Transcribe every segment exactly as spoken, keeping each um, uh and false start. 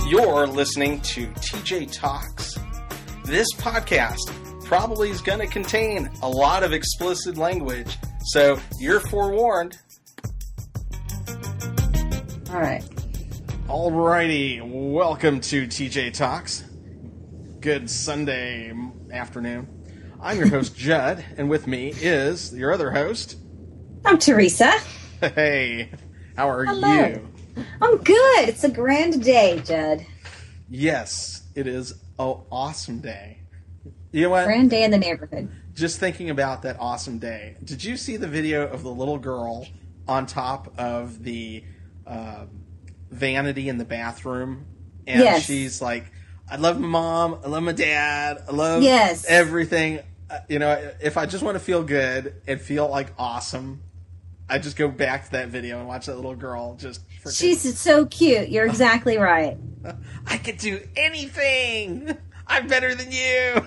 You're listening to T J Talks. This podcast probably is going to contain a lot of explicit language, so you're forewarned. All right. Alrighty, welcome to T J Talks. Good Sunday afternoon. I'm your host, Judd, and with me is your other host. I'm Teresa. Hey, how are Hello. you? I'm good. It's a grand day, Judd. Yes, it is an awesome day. You know what? Grand day in the neighborhood. Just thinking about that awesome day. Did you see the video of the little girl on top of the uh, vanity in the bathroom? And yes. she's like, I love my mom, I love my dad, I love yes. everything. Uh, you know, if I just want to feel good and feel like awesome, I just go back to that video and watch that little girl just freaking... She's so cute. You're exactly right. I could do anything. I'm better than you.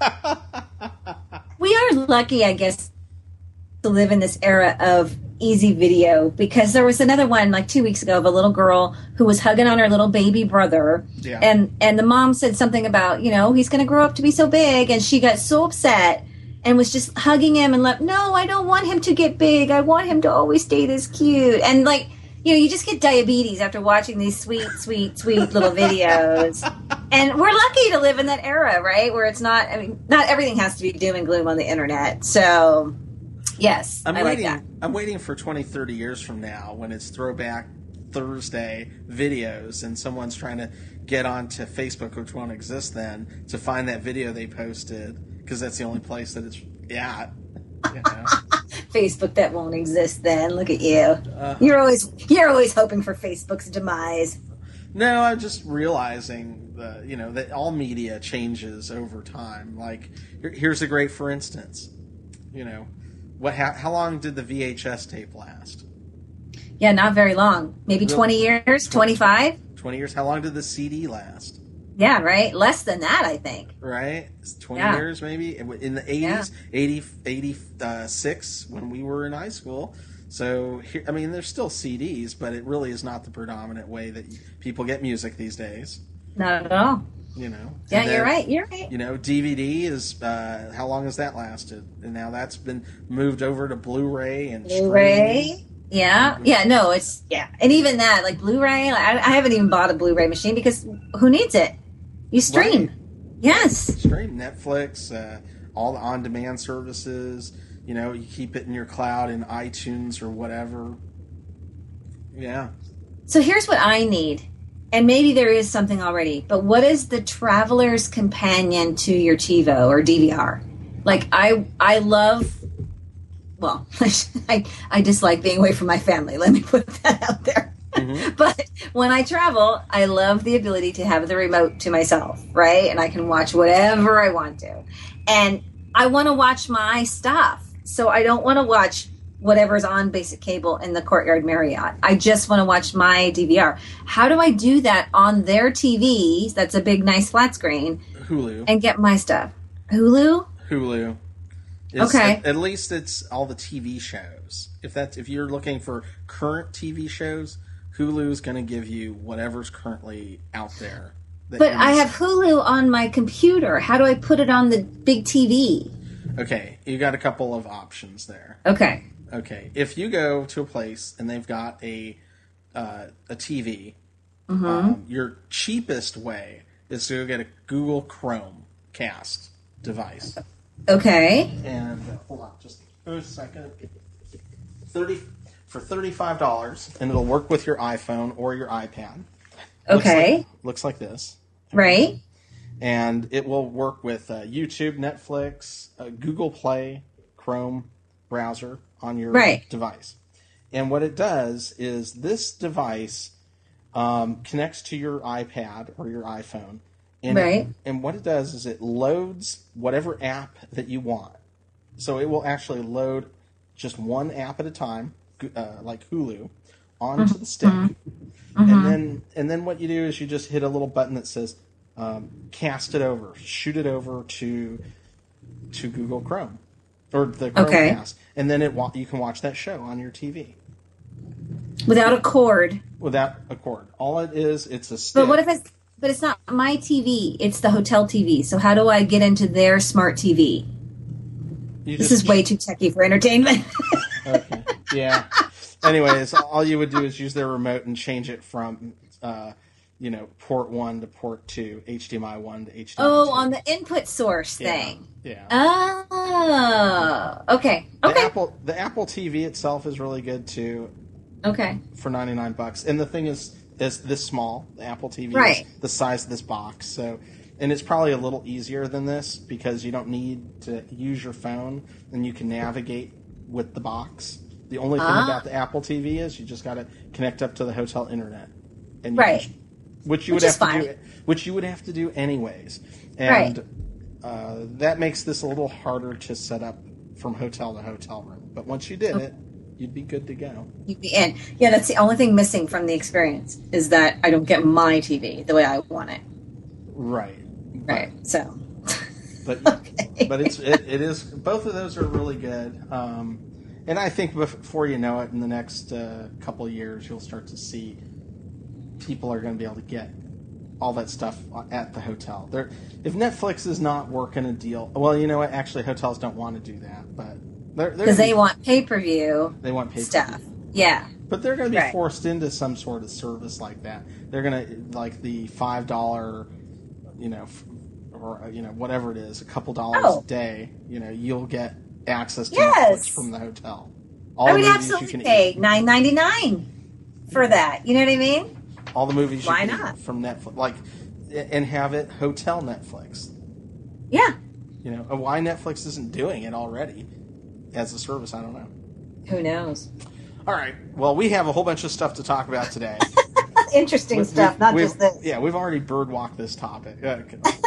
We are lucky, I guess, to live in this era of easy video, because there was another one like two weeks ago of a little girl who was hugging on her little baby brother. Yeah. And, and the mom said something about, you know, he's going to grow up to be so big. And she got so upset and was just hugging him and like, no, I don't want him to get big. I want him to always stay this cute. And like, you know, you just get diabetes after watching these sweet, sweet, sweet little videos. And we're lucky to live in that era, right? Where it's not, I mean, not everything has to be doom and gloom on the internet. So, yes, I'm I waiting, like that. I'm waiting for twenty, thirty years from now when it's Throwback Thursday videos and someone's trying to get onto Facebook, which won't exist then, to find that video they posted, because that's the only place that it's at. You know? Facebook that won't exist then. Look at you. Uh, You're always you're always hoping for Facebook's demise. No, I'm just realizing the you know that all media changes over time. Like here, here's a great for instance. You know, what? How, how long did the V H S tape last? Yeah, not very long. Maybe Really? twenty years, twenty-five? twenty years. How long did the C D last? Yeah, right? Less than that, I think. Right? It's twenty Yeah. years maybe? In the eighties, Yeah. eighty, eighty-six, when we were in high school. So, here, I mean, there's still C Ds, but it really is not the predominant way that people get music these days. Not at all. You know? Yeah, And then, you're right. You're right. You know, D V D is, uh, how long has that lasted? And now that's been moved over to Blu-ray and Blu-ray. streaming. Yeah. Yeah, no, it's, yeah. And even that, like Blu-ray, like, I, I haven't even bought a Blu-ray machine because who needs it? You stream. Right. Yes. Stream Netflix, uh, all the on-demand services. You know, you keep it in your cloud in iTunes or whatever. Yeah. So here's what I need. And maybe there is something already, but what is the traveler's companion to your TiVo or D V R? Like, I I love, well, I, I dislike being away from my family. Let me put that out there. Mm-hmm. But when I travel, I love the ability to have the remote to myself, right? And I can watch whatever I want to. And I want to watch my stuff. So I don't want to watch whatever's on basic cable in the Courtyard Marriott. I just want to watch my D V R. How do I do that on their T V? That's a big, nice flat screen. Hulu. And get my stuff. Hulu? Hulu. It's, Okay. At, at least it's all the T V shows. If that's if you're looking for current T V shows, Hulu's going to give you whatever's currently out there. But I have Hulu on my computer. How do I put it on the big T V? Okay, you got a couple of options there. Okay. Okay, if you go to a place and they've got a uh, a T V, Mm-hmm. um, your cheapest way is to go get a Google Chromecast device. Okay. And uh, hold on, just a second. Thirty for thirty-five dollars, and it'll work with your iPhone or your iPad. Okay. Looks like, looks like this. Right. And it will work with uh, YouTube, Netflix, uh, Google Play, Chrome browser on your right. device. And what it does is this device um, connects to your iPad or your iPhone. And right. It, and what it does is it loads whatever app that you want. So it will actually load just one app at a time, uh, like Hulu, onto mm-hmm. the stick. Mm-hmm. And then and then what you do is you just hit a little button that says um, cast it over, shoot it over to to Google Chrome or the Chromecast, okay. and then it you can watch that show on your T V without a cord. Without a cord, all it is, it's a stick. But what if it's but it's not my T V. It's the hotel T V. So how do I get into their smart T V? You this just, is way too techy for entertainment. Okay. Yeah. Anyways, all you would do is use their remote and change it from, uh, you know, port one to port two, H D M I one to H D M I two. Oh, on the input source yeah. thing. Yeah. Oh, okay. The Okay. Apple, the Apple T V itself is really good too. Okay. For ninety-nine bucks. And the thing is, is this small. The Apple T V right. is the size of this box. So, and it's probably a little easier than this because you don't need to use your phone and you can navigate with the box. The only thing ah. about the Apple T V is you just got to connect up to the hotel internet. And you right. Can, which you which would have fine. to do, which you would have to do anyways. And right. uh, that makes this a little harder to set up from hotel to hotel room. But once you did okay. it, you'd be good to go. You'd be in. Yeah, that's the only thing missing from the experience is that I don't get my T V the way I want it. Right. Right. But, so. But okay. but it's it, it is both of those are really good. Um, and I think before you know it, in the next uh, couple of years, you'll start to see people are going to be able to get all that stuff at the hotel. They're, if Netflix is not working a deal, well, you know what? Actually, hotels don't want to do that, but because they want pay per view. They want pay stuff. Yeah, but they're going to be right. forced into some sort of service like that. They're going to like the five dollar, you know, or you know whatever it is, a couple dollars oh. a day. You know, you'll get access to yes. Netflix from the hotel. All I the would movies absolutely you can pay nine ninety nine for that. You know what I mean? All the movies you Why can not? from Netflix, like, and have it hotel Netflix. Yeah. You know, why Netflix isn't doing it already as a service, I don't know. Who knows? All right. Well, we have a whole bunch of stuff to talk about today. Interesting we, stuff, we've, not we've, just this. Yeah, we've already birdwalked this topic uh,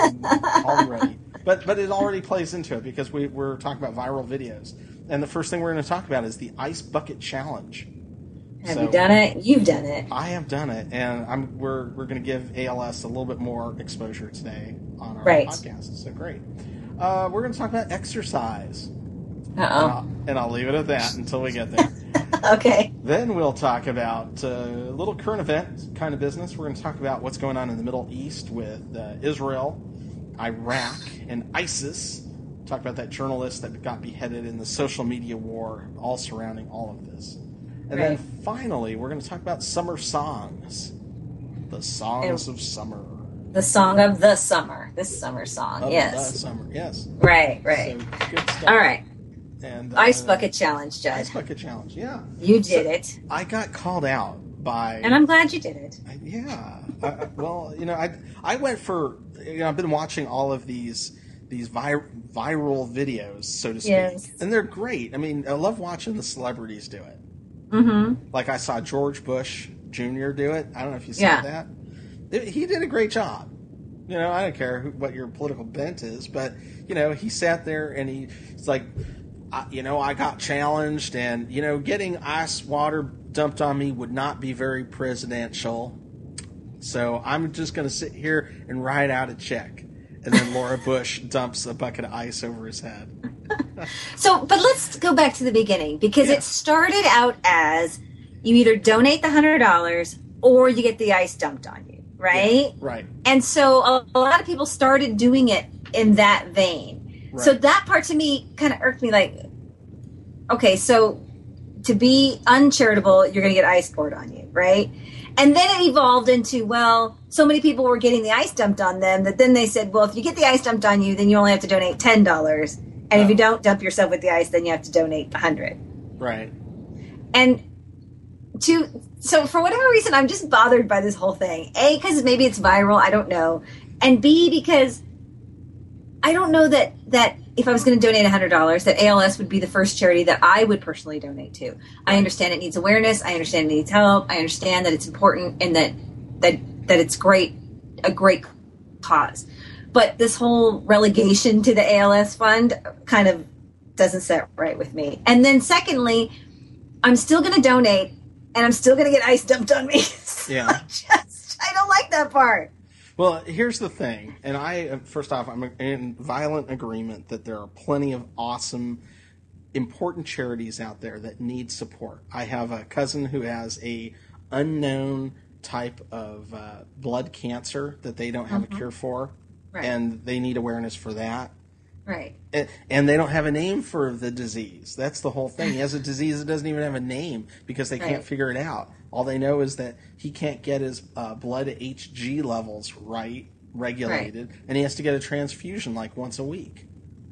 already, but but it already plays into it because we we're talking about viral videos, and the first thing we're going to talk about is the Ice Bucket Challenge. Have so, you done it? You've done it. I have done it, and I'm we're we're going to give A L S a little bit more exposure today on our right. podcast. So great. Uh, we're going to talk about exercise. Uh oh. And I'll, and I'll leave it at that until we get there. Okay. Then we'll talk about a uh, little current event kind of business. We're going to talk about what's going on in the Middle East with uh, Israel, Iraq, and ISIS. Talk about that journalist that got beheaded in the social media war, all surrounding all of this. And right. then finally, we're going to talk about summer songs. The songs and of summer. The song of the summer. This summer song, of yes. The summer, yes. Right, right. So, good stuff. All right. And, uh, Ice Bucket Challenge, Judd. Ice Bucket Challenge, yeah. You did so it. I got called out by... And I'm glad you did it. I, yeah. I, well, you know, I I went for... You know, I've been watching all of these these vi- viral videos, so to speak. Yes. And they're great. I mean, I love watching the celebrities do it. Mm-hmm. Like I saw George Bush Junior do it. I don't know if you saw yeah. that. It, he did a great job. You know, I don't care who, what your political bent is, but, you know, he sat there and he, it's like... I, you know, I got challenged, and, you know, getting ice water dumped on me would not be very presidential. So I'm just going to sit here and write out a check. And then Laura Bush dumps a bucket of ice over his head. So, but let's go back to the beginning, because yeah. it started out as you either donate the one hundred dollars or you get the ice dumped on you, right? Yeah, right. And so a, a lot of people started doing it in that vein. Right. So that part to me kind of irked me, like, okay, so to be uncharitable, you're going to get ice poured on you, right? And then it evolved into, well, so many people were getting the ice dumped on them that then they said, well, if you get the ice dumped on you, then you only have to donate ten dollars. And oh. if you don't dump yourself with the ice, then you have to donate one hundred dollars. Right. And to, so for whatever reason, I'm just bothered by this whole thing. A, because maybe it's viral, I don't know. And B, because I don't know that, that if I was going to donate one hundred dollars, that A L S would be the first charity that I would personally donate to. I understand it needs awareness. I understand it needs help. I understand that it's important and that that that it's great, a great cause. But this whole relegation to the A L S fund kind of doesn't set right with me. And then secondly, I'm still going to donate and I'm still going to get ice dumped on me. So yeah. I just, I don't like that part. Well, here's the thing, and I, first off, I'm in violent agreement that there are plenty of awesome, important charities out there that need support. I have a cousin who has a unknown type of uh, blood cancer that they don't have Mhm. a cure for, Right. and they need awareness for that. Right. And, and they don't have a name for the disease. That's the whole thing. He has a disease that doesn't even have a name because they can't Right. figure it out. All they know is that he can't get his uh, blood H G levels right, regulated, and he has to get a transfusion like once a week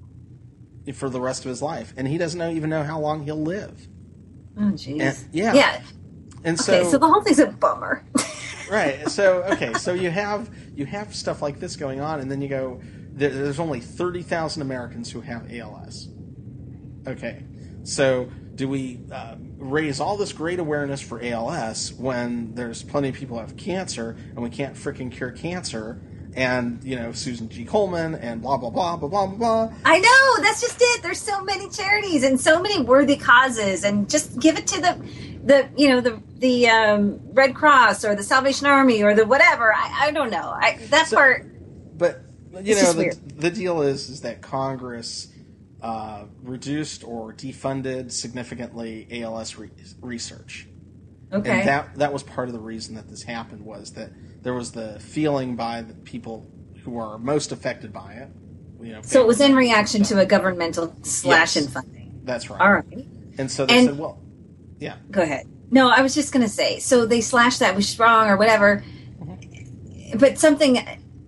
for the rest of his life. And he doesn't know, even know how long he'll live. Oh, jeez. And- yeah. Yeah. And Okay, so, so the whole thing's a bummer. right. So okay. So you have you have stuff like this going on, and then you go. There, there's only thirty thousand Americans who have A L S. Okay. So do we uh, raise all this great awareness for A L S when there's plenty of people who have cancer, and we can't freaking cure cancer? And you know, Susan G. Komen and blah blah blah blah blah blah blah. I know, that's just it. There's so many charities and so many worthy causes, and just give it to the, the you know the the um, Red Cross or the Salvation Army or the whatever. I, I don't know. I that So- part. But you It's know, just the, weird. the deal is is that Congress uh, reduced or defunded significantly A L S re- research. Okay. And that that was part of the reason that this happened, was that there was the feeling by the people who are most affected by it. You know, So it was in reaction to a governmental slash Yes. in funding. That's right. All right. And so they And- said, well, yeah, Go ahead. No, I was just going to say, so they slashed that, which is wrong or whatever. Mm-hmm. But something,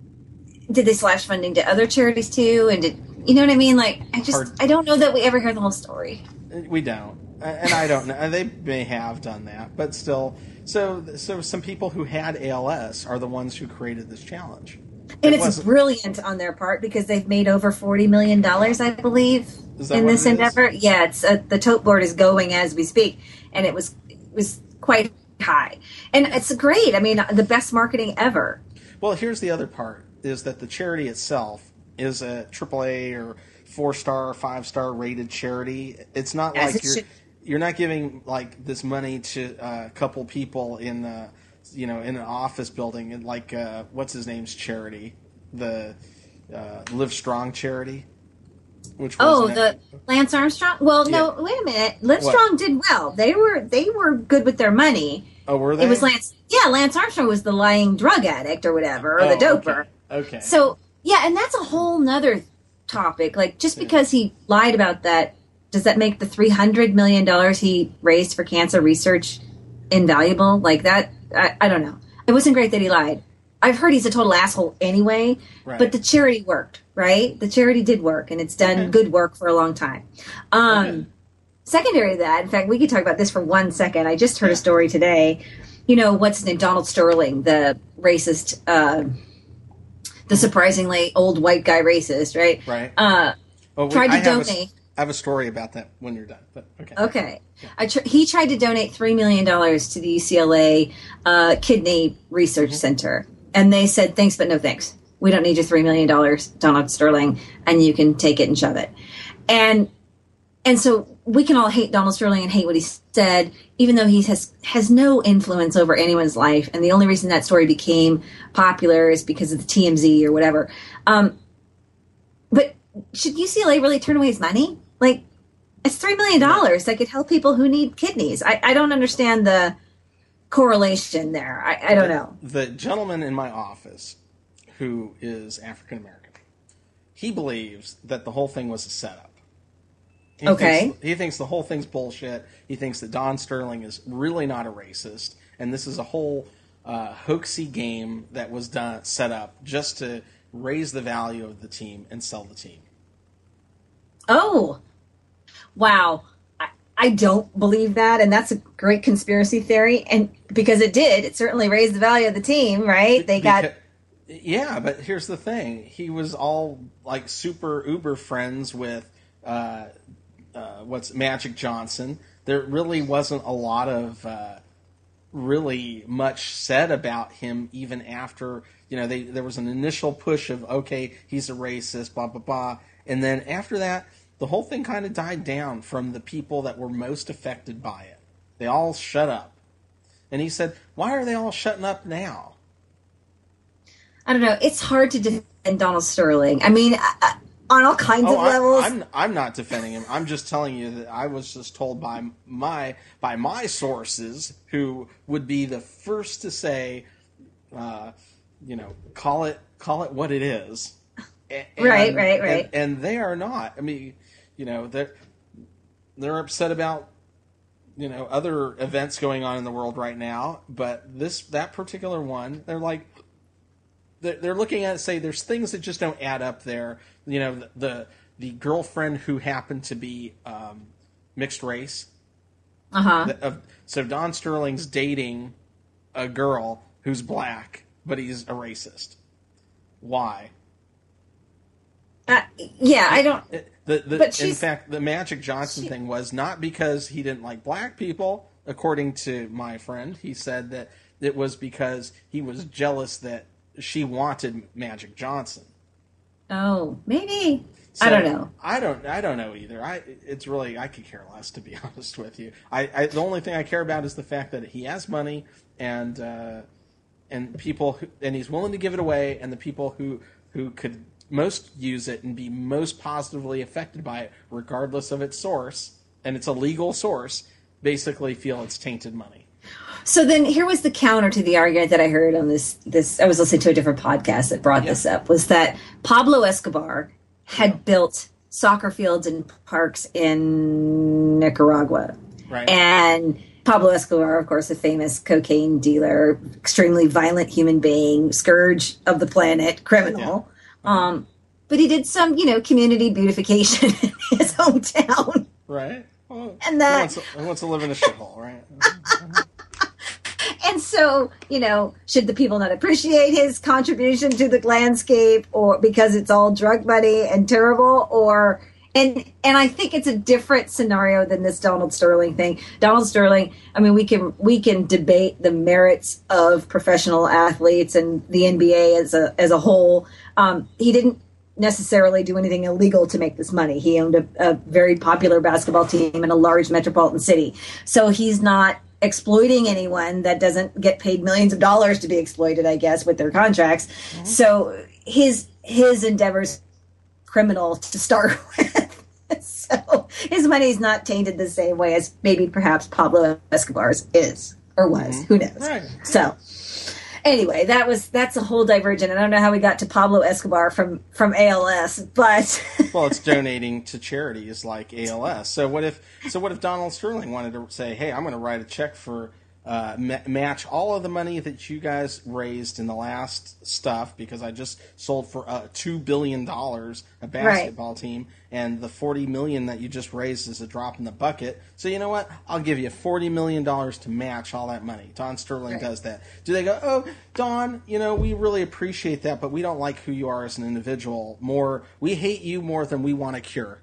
did they slash funding to other charities too? And did, you know what I mean? Like, I just, Hard. I don't know that we ever hear the whole story. we don't, and I don't know. They may have done that, but still. So, so some people who had A L S are the ones who created this challenge. And It it's wasn't- brilliant on their part because they've made over forty million dollars, I believe, Is that in what this it is? endeavor. Yeah, it's uh, the tote board is going as we speak, and it was it was quite high, and it's great. I mean, the best marketing ever. Well, here's the other part: is that the charity itself is a triple A or four star or five star rated charity. It's not As like it you're should. you're not giving like this money to uh, a couple people in uh, you know in an office building, and like uh, what's his name's charity, the uh, Live Strong charity. Which Oh, wasn't the it? Lance Armstrong. Well, no, wait a minute. Livestrong did well. They were they were good with their money. Oh, were they? It was Lance. Yeah, Lance Armstrong was the lying drug addict or whatever, or Oh, the doper. Okay. okay. So yeah, and that's a whole nother topic. Like, just because he lied about that, does that make the three hundred million dollars he raised for cancer research invaluable? Like that, I, I don't know. It wasn't great that he lied. I've heard he's a total asshole anyway, Right. but the charity worked, right? The charity did work, and it's done Okay. good work for a long time. Um, Okay. Secondary to that, in fact, we could talk about this for one second. I just heard Yeah. a story today. You know, what's his name? Donald Sterling, the racist, uh, the surprisingly old white guy racist, right? Right. Uh, Oh, we- tried to I have a s- donate. I have a story about that when you're done. But okay. Okay. I tr- he tried to donate three million dollars to the U C L A uh, Kidney Research Mm-hmm. Center. And they said, thanks, but no thanks. We don't need your three million dollars, Donald Sterling, and you can take it and shove it. And and so we can all hate Donald Sterling and hate what he said, even though he has, has no influence over anyone's life. And the only reason that story became popular is because of the T M Z or whatever. Um, but should U C L A really turn away his money? Like, it's three million dollars that could help people who need kidneys. I, I don't understand the correlation there. I, I don't know. The gentleman in my office, who is African American, he believes that the whole thing was a setup. He Okay. Thinks, he thinks the whole thing's bullshit. He thinks that Don Sterling is really not a racist, and this is a whole uh, hoaxy game that was done set up just to raise the value of the team and sell the team. Oh, wow. I, I don't believe that. And that's a great conspiracy theory. And because it did, it certainly raised the value of the team, right? They got. Beca- yeah, but here's the thing: he was all like super uber friends with uh, uh, what's Magic Johnson. There really wasn't a lot of uh, really much said about him, even after you know they there was an initial push of okay, he's a racist, blah blah blah, and then after that, the whole thing kind of died down from the people that were most affected by it. They all shut up, and he said, "Why are they all shutting up now?" I don't know. It's hard to defend Donald Sterling. I mean, I, on all kinds oh, of I, levels. I'm I'm not defending him. I'm just telling you that I was just told by my by my sources, who would be the first to say, uh, you know, call it call it what it is. And, right, right, right. And, and they are not. I mean, you know, they're they're upset about, you know, other events going on in the world right now, but this that particular one, they're like, they're, they're looking at it, say there's things that just don't add up there. You know, the the, the girlfriend who happened to be um, mixed race. Uh huh. Uh, so Don Sterling's dating a girl who's black, but he's a racist. Why? Uh, yeah, I don't. The, the, but in fact, the Magic Johnson she, thing was not because he didn't like black people, according to my friend. He said that it was because he was jealous that she wanted Magic Johnson. Oh, maybe. So, I don't know. I don't. I don't know either. I. It's really. I could care less, to be honest with you. I. I the only thing I care about is the fact that he has money and uh, and people who, and he's willing to give it away, and the people who who could most use it and be most positively affected by it, regardless of its source, and it's a legal source, basically feel it's tainted money. So then here was the counter to the argument that I heard on this, this I was listening to a different podcast that brought yeah. this up, was that Pablo Escobar had yeah. built soccer fields and parks in Nicaragua. Right. And Pablo Escobar, of course, a famous cocaine dealer, extremely violent human being, scourge of the planet, criminal. Yeah. Um, but he did some, you know, community beautification in his hometown. Right. Well, and that he wants, to, he wants to live in a shithole, right? And so, you know, should the people not appreciate his contribution to the landscape, or because it's all drug money and terrible, or and and I think it's a different scenario than this Donald Sterling thing. Donald Sterling, I mean, we can we can debate the merits of professional athletes and the N B A as a as a whole. Um, he didn't necessarily do anything illegal to make this money. He owned a, a very popular basketball team in a large metropolitan city, so he's not exploiting anyone that doesn't get paid millions of dollars to be exploited, I guess, with their contracts. Mm-hmm. So his his endeavors criminal to start with. So his money is not tainted the same way as maybe perhaps Pablo Escobar's is or was. Mm-hmm. Who knows? Right. So anyway, that was that's a whole divergent. I don't know how we got to Pablo Escobar from from A L S, but well, it's donating to charities like A L S. So what if so what if Donald Sterling wanted to say, "Hey, I'm going to write a check for uh, ma- match all of the money that you guys raised in the last stuff, because I just sold for uh, two billion dollars a basketball right. team, and the forty million dollars that you just raised is a drop in the bucket. So you know what? I'll give you forty million dollars to match all that money." Don Sterling right. does that. Do they go, "Oh, Don, you know, we really appreciate that, but we don't like who you are as an individual. More, we hate you more than we want to cure."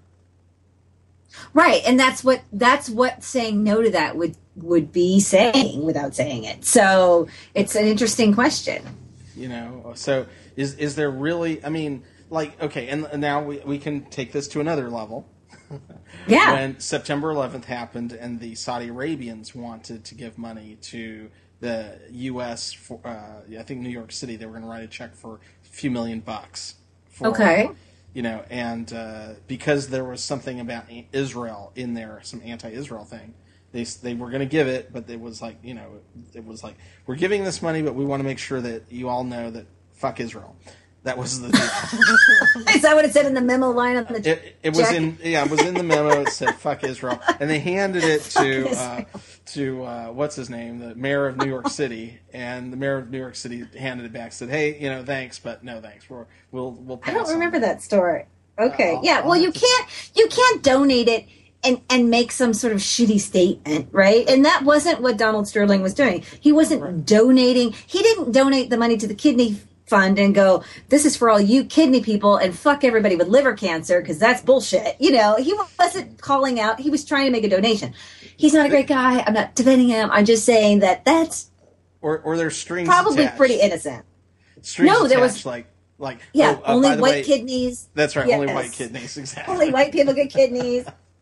Right, and that's what that's what saying no to that would would be saying without saying it. So it's an interesting question. You know, so is is there really? I mean, like, okay, and now we we can take this to another level. Yeah. When September eleventh happened, and the Saudi Arabians wanted to give money to the U S for, uh, I think New York City, they were going to write a check for a few million bucks. For, okay. You know, and uh, because there was something about Israel in there, some anti-Israel thing, they they were going to give it, but it was like, you know, it was like, we're giving this money, but we want to make sure that you all know that fuck Israel. That was the deal. Is that what it said in the memo line on the check? It, it was in yeah, it was in the memo. It said "fuck Israel," and they handed it to uh, to uh, what's his name, the mayor of New York City, and the mayor of New York City handed it back. Said, "Hey, you know, thanks, but no thanks. We're, we'll we'll pass." I don't remember that story. Uh, Okay, I'll, yeah. I'll Well, you to... can't you can't donate it and and make some sort of shitty statement, right? And that wasn't what Donald Sterling was doing. He wasn't right. donating. He didn't donate the money to the kidney fund and go, "This is for all you kidney people, and fuck everybody with liver cancer," because that's bullshit. You know, he wasn't calling out. He was trying to make a donation. He's not a great guy. I'm not defending him. I'm just saying that that's or or there's strings probably attached. pretty innocent. Strings no, there attached, was like like yeah, oh, uh, only by the white way, kidneys. That's right, yes. only white kidneys. Exactly. Only white people get kidneys.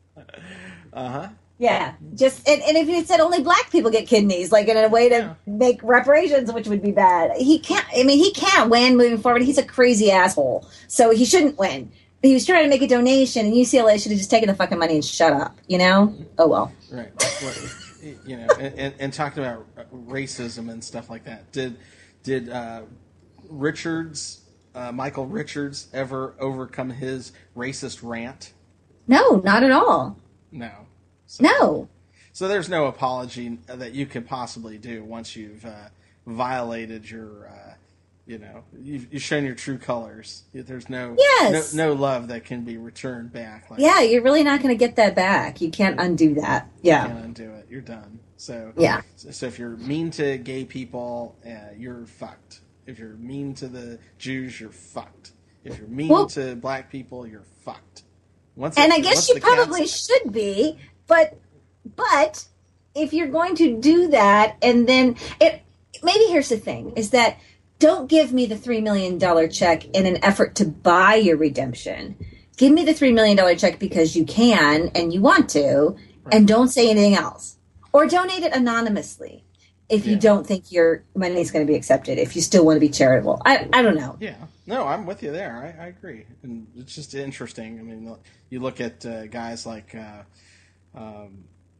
uh huh. Yeah, just and, and if he said only black people get kidneys, like in a way to yeah. make reparations, which would be bad. He can't. I mean, he can't win moving forward. He's a crazy asshole, so he shouldn't win. he was trying to make a donation, and U C L A should have just taken the fucking money and shut up. You know? Oh well. Right. Well, you know, and, and, and talking about racism and stuff like that. Did did uh, Richards, uh, Michael Richards, ever overcome his racist rant? No, not at all. No. So, no. So there's no apology that you could possibly do once you've uh, violated your, uh, you know, you've, you've shown your true colors. There's no, yes. no no love that can be returned back. Like, yeah, you're really not going to get that back. You can't undo that. Yeah. You can't undo it. You're done. So yeah. So, so if you're mean to gay people, uh, you're fucked. If you're mean to the Jews, you're fucked. If you're mean well, to black people, you're fucked. Once and it, I guess you probably cats... should be, but but if you're going to do that, and then it maybe here's the thing: is that don't give me the three million dollar check in an effort to buy your redemption. Give me the three million dollar check because you can and you want to, right. and don't say anything else, or donate it anonymously if you yeah. don't think your money is going to be accepted. If you still want to be charitable, I I don't know. Yeah. No, I'm with you there. I, I agree, and it's just interesting. I mean, you look at uh, guys like uh, um,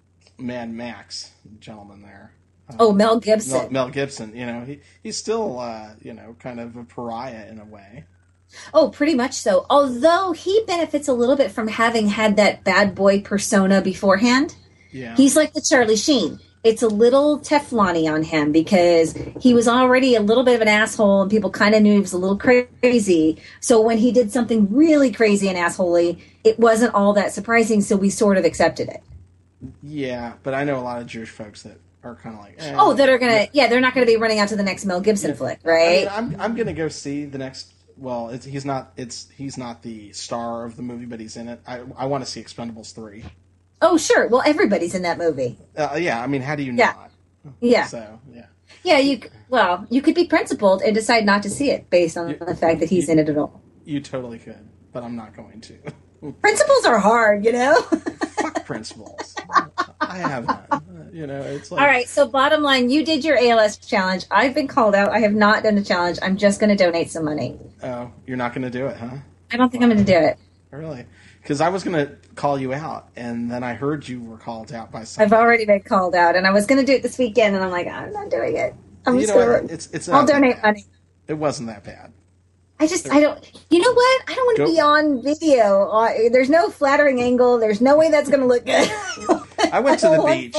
Mad Max, the gentleman there. Um, oh, Mel Gibson. Mel, Mel Gibson. You know, he he's still uh, you know kind of a pariah in a way. Oh, pretty much so. Although he benefits a little bit from having had that bad boy persona beforehand. Yeah, he's like the Charlie Sheen. It's a little Teflon-y on him because he was already a little bit of an asshole and people kind of knew he was a little crazy. So when he did something really crazy and assholey, it wasn't all that surprising, so we sort of accepted it. Yeah, but I know a lot of Jewish folks that are kind of like... Eh, oh, that are going to... Yeah, they're not going to be running out to the next Mel Gibson yeah. flick, right? I mean, I'm, I'm going to go see the next... Well, it's, he's not It's he's not the star of the movie, but he's in it. I, I want to see Expendables three. Oh, sure. Well, everybody's in that movie. Uh, yeah, I mean, how do you yeah. not? Yeah. So, yeah. Yeah, you well, you could be principled and decide not to see it based on you, the fact that he's you, in it at all. You totally could, but I'm not going to. Principles are hard, you know? Fuck principles. I have none. You know, it's like... All right, so bottom line, you did your A L S challenge. I've been called out. I have not done a challenge. I'm just going to donate some money. Oh, you're not going to do it, huh? I don't think wow. I'm going to do it. Really? Because I was going to call you out, and then I heard you were called out by someone. I've already been called out, and I was going to do it this weekend, and I'm like, I'm not doing it. I'm you just know gonna, what? It's, it's I'll donate money. It wasn't that bad. I just, I don't, you know what? I don't want to be on video. Uh, there's no flattering angle. There's no way that's going to look good. I went to the beach.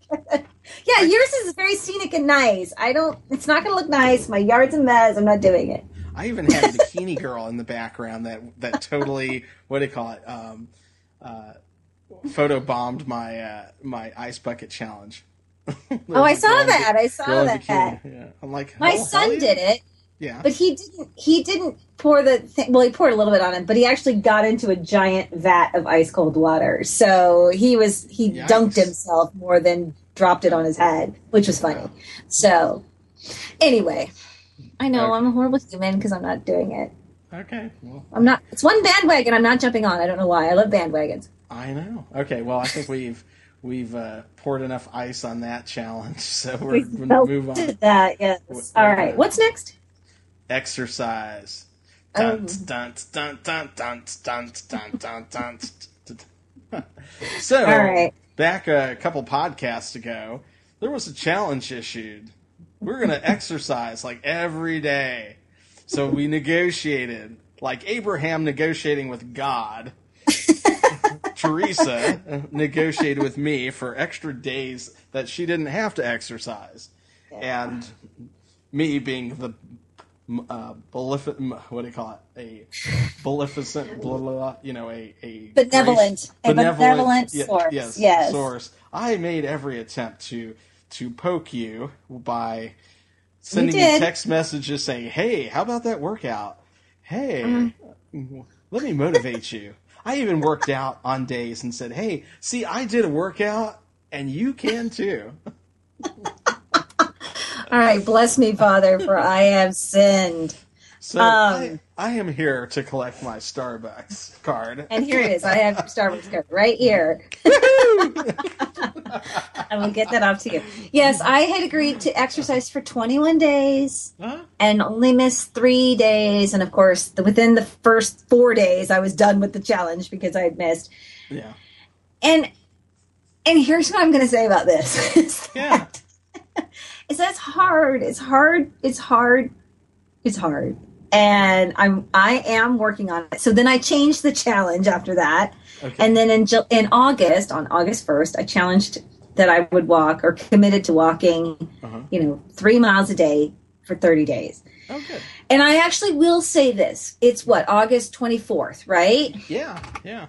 Yeah, yours is very scenic and nice. I don't, it's not going to look nice. My yard's a mess. I'm not doing it. I even had a bikini girl in the background that, that totally, what do you call it, um, uh, photo bombed my, uh, my ice bucket challenge. Oh, I saw that. I saw that. Yeah. I'm like, my oh, son yeah. did it. Yeah. But he didn't, he didn't pour the thing, well, he poured a little bit on it, but he actually got into a giant vat of ice cold water. So he was, he Yikes. dunked himself more than dropped it on his head, which was funny. Wow. So anyway, I know okay. I'm a horrible human because I'm not doing it. Okay. Well, I'm not, it's one bandwagon I'm not jumping on. I don't know why. I love bandwagons. I know. Okay. Well, I think we've, we've uh, poured enough ice on that challenge. So we're We've going to move on. That, yes. We're, All right. Gonna, What's next? Exercise. Um, dun, dun, dun, dun, dun, dun, dun, dun, dun, dun. So, All right. back a couple podcasts ago, there was a challenge issued. We're going to exercise like every day. So we negotiated, like Abraham negotiating with God. Teresa negotiated with me for extra days that she didn't have to exercise. Yeah. And me being the uh, benefic- what do you call it? A beneficent, blah, blah, blah, you know, a, a benevolent, grace, a benevolent yeah, source. Yes, yes, source. I made every attempt to to poke you by sending you, you text messages saying, "Hey, how about that workout? Hey, mm-hmm. let me motivate you." I even worked out on days and said, "Hey, see, I did a workout, and you can too." All right, bless me, Father, for I have sinned. So um, I, I am here to collect my Starbucks card. And here it is. I have your Starbucks card right here. I will get that off to you. Yes, I had agreed to exercise for twenty-one days Huh? and only missed three days. And of course, the, within the first four days, I was done with the challenge because I had missed. Yeah. And and here's what I'm going to say about this. is Yeah. that, is that it's hard. It's hard. It's hard. It's hard. And I'm I am working on it. So then I changed the challenge after that. Okay. And then in Ju- in August, on August first, I challenged that I would walk or committed to walking, Uh-huh. you know, three miles a day for thirty days. Oh, good. And I actually will say this. It's what, August twenty-fourth, right? Yeah. Yeah.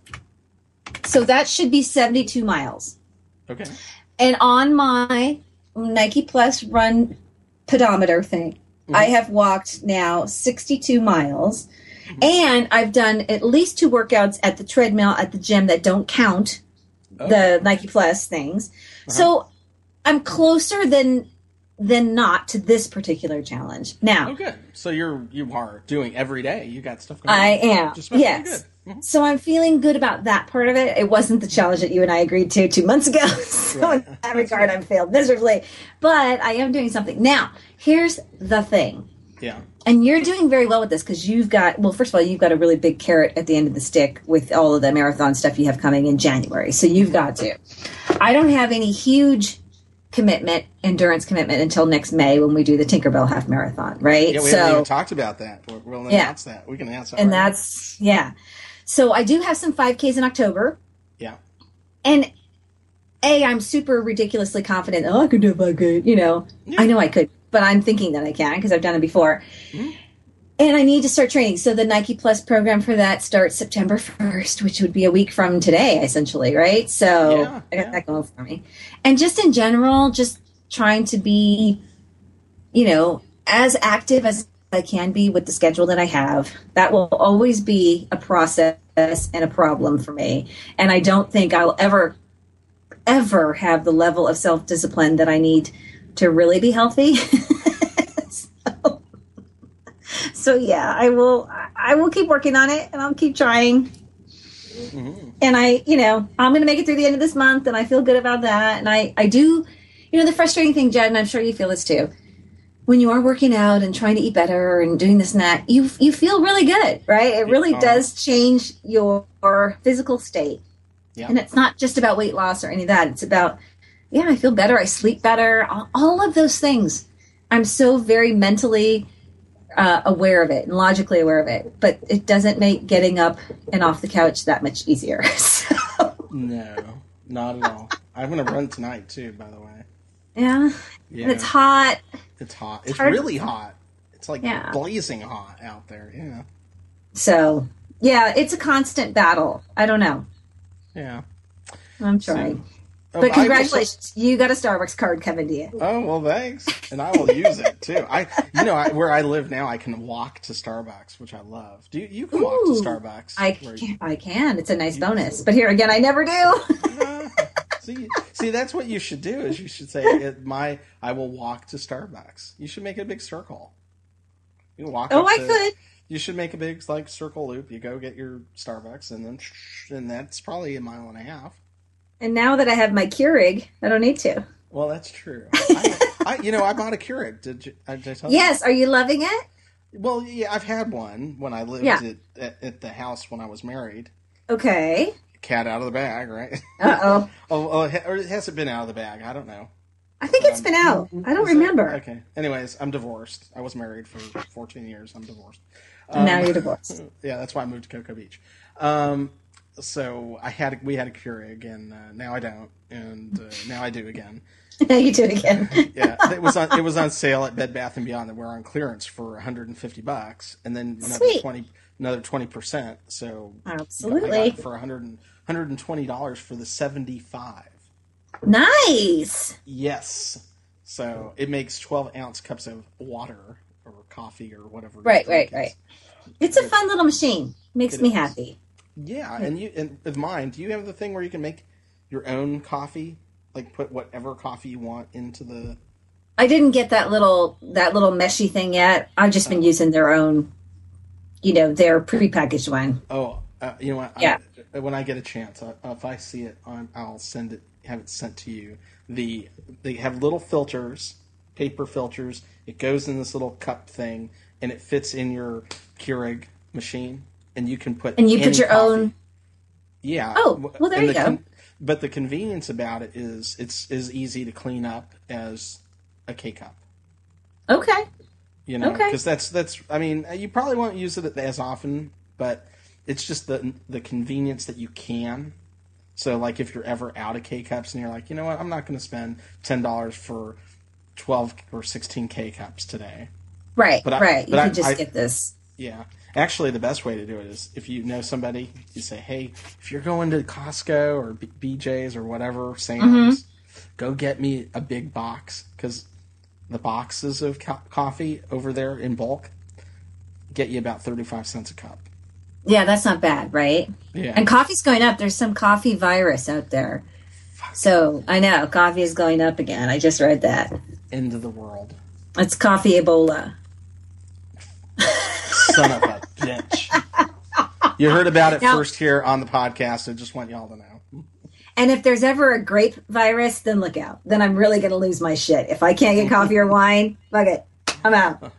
So that should be seventy-two miles. Okay. And on my Nike Plus Run pedometer thing, Mm-hmm. I have walked now sixty-two miles. Mm-hmm. And I've done at least two workouts at the treadmill at the gym that don't count Oh. the Nike Plus things. Uh-huh. So I'm closer than than not to this particular challenge. Now, Oh, good. So you're you are doing every day. You got stuff going. I on. am. Just must be Yes. good. Mhm. So I'm feeling good about that part of it. It wasn't the challenge that you and I agreed to two months ago. So Right. in that regard, I'm failed miserably. But I am doing something. Now, here's the thing. Yeah. And you're doing very well with this because you've got, well, first of all, you've got a really big carrot at the end of the stick with all of the marathon stuff you have coming in January. So you've got to. I don't have any huge commitment, endurance commitment until next May when we do the Tinkerbell half marathon, right? Yeah, we so, haven't even talked about that. We'll, we'll Yeah. announce that. We can announce that. and right that's, yeah. So I do have some five Ks in October. now. And A, I'm super ridiculously confident. Oh, I could do a five K. You know, Yeah. I know I could, but I'm thinking that I can because I've done it before. Mhm. And I need to start training. So the Nike Plus program for that starts September first, which would be a week from today, essentially, right? So Yeah, I got yeah. that going for me. And just in general, just trying to be, you know, as active as I can be with the schedule that I have. That will always be a process and a problem for me. And I don't think I'll ever, ever have the level of self-discipline that I need to really be healthy. so, so yeah, I will, I will keep working on it and I'll keep trying. Mm-hmm. And I, you know, I'm going to make it through the end of this month and I feel good about that. And I, I do, you know, the frustrating thing, Jed, and I'm sure you feel this too, when you are working out and trying to eat better and doing this and that, you, you feel really good, right? It really Uh-huh. does change your physical state. Yeah. And it's not just about weight loss or any of that. It's about, yeah, I feel better. I sleep better. All, all of those things. I'm so very mentally uh, aware of it and logically aware of it. But it doesn't make getting up and off the couch that much easier. So, No, not at all. I'm going to run tonight, too, by the way. yeah. Yeah. And it's hot. It's hot. It's hard- really hot. It's like Yeah. blazing hot out there. Yeah. So, yeah, it's a constant battle. I don't know. Yeah. I'm trying. Oh, But I congratulations. You got a Starbucks card coming to you. will- oh, well, thanks. And I will use it, too. I, You know, I, where I live now, I can walk to Starbucks, which I love. Do you, you can walk to Ooh, Starbucks? I where can, I can. It's a nice bonus. But here again, I never do. See, see, that's what you should do. Is you should say, it, "My, I will walk to Starbucks." You should make it a big circle. You can walk. Oh, up I to- could. You should make a big like circle loop. You go get your Starbucks, and then and that's probably a mile and a half. And now that I have my Keurig, I don't need to. Well, that's true. I, I, you know, I bought a Keurig. Did you? Did I tell you? Yes. Are you loving it? Well, yeah, I've had one when I lived Yeah. at, at, at the house when I was married. Okay. Cat out of the bag, right? Uh oh. oh, oh, it ha- or has it been out of the bag? I don't know. I think it's been out. I don't Is it? remember. Okay. Anyways, I'm divorced. I was married for fourteen years. I'm divorced. And now Um, you're divorced. Yeah, that's why I moved to Cocoa Beach. Um, so I had we had a Keurig, and uh, now I don't, and uh, now I do again. Now you do it again. Yeah, it was on it was on sale at Bed Bath and Beyond. That we're on clearance for one hundred fifty bucks, and then another Sweet. twenty another twenty percent. So I Absolutely. got it for one hundred one hundred twenty dollars for the seventy-five. Nice. Yes. So it makes twelve ounce cups of water or coffee or whatever. Right, your drink right, is. right. It's a fun little machine. Makes It me is. happy. Yeah, and you and with mine, do you have the thing where you can make your own coffee? Like put whatever coffee you want into the. I didn't get that little that little meshy thing yet. I've just been using their own, you know, their prepackaged one. Oh, uh, you know what? Yeah. I, when I get a chance, I, if I see it, I'm, I'll send it, have it sent to you. The they have little filters, paper filters. It goes in this little cup thing, and it fits in your Keurig machine, and you can put and you any put your coffee. own. Yeah. Oh, well, there and you the go. Con- but the convenience about it is it's as easy to clean up as a K cup. Okay. You know, Okay. because that's that's. I mean, you probably won't use it as often, but it's just the the convenience that you can. So, like, if you're ever out of K cups and you're like, you know what, I'm not going to spend ten dollars for twelve or sixteen K cups today. Right. But I- right. You but I- can just I- get this. Yeah. Actually, the best way to do it is if you know somebody, you say, hey, if you're going to Costco or B- BJ's or whatever, Sam's, go get me a big box, because the boxes of co- coffee over there in bulk get you about thirty-five cents a cup. Yeah, that's not bad, right? Yeah. And coffee's going up. There's some coffee virus out there. So I know coffee is going up again. I just read that. End of the world. It's coffee Ebola. Son of a bitch. You heard about it Now- first here on the podcast. I just want y'all to know. And if there's ever a grape virus, then look out. Then I'm really going to lose my shit. If I can't get coffee or wine, fuck it. I'm out.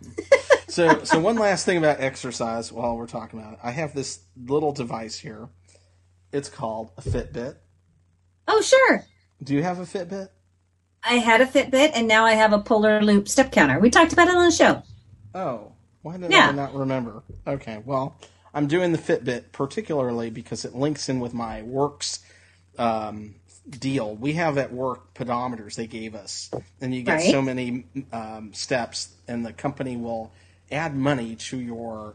So, so one last thing about exercise while we're talking about it. I have this little device here. It's called a Fitbit. Oh, sure. Do you have a Fitbit? I had a Fitbit, and now I have a Polar Loop step counter. We talked about it on the show. Oh, why did Yeah. I not remember? Okay, well, I'm doing the Fitbit particularly because it links in with my works um, deal. We have at work pedometers they gave us, and you get Right. so many um, steps, and the company will add money to your